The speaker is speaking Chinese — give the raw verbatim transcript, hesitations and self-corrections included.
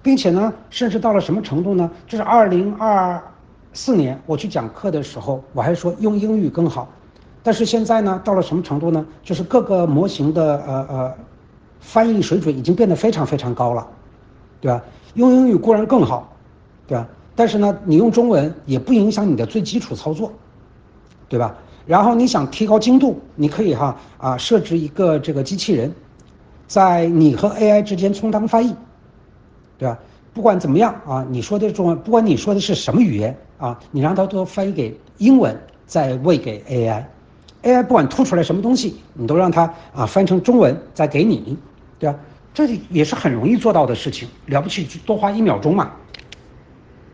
并且呢，甚至到了什么程度呢？就是二零二四年我去讲课的时候，我还说用英语更好，但是现在呢，到了什么程度呢？就是各个模型的呃呃翻译水准已经变得非常非常高了，对吧？用英语固然更好，对吧？但是呢，你用中文也不影响你的最基础操作，对吧？然后你想提高精度，你可以哈啊设置一个这个机器人，在你和 A I 之间充当翻译，对吧？不管怎么样啊，你说的中文，不管你说的是什么语言啊，你让它都翻译给英文，再喂给 A I，A I 不管吐出来什么东西，你都让它啊翻成中文再给你，对吧？这也是很容易做到的事情，了不起多花一秒钟嘛。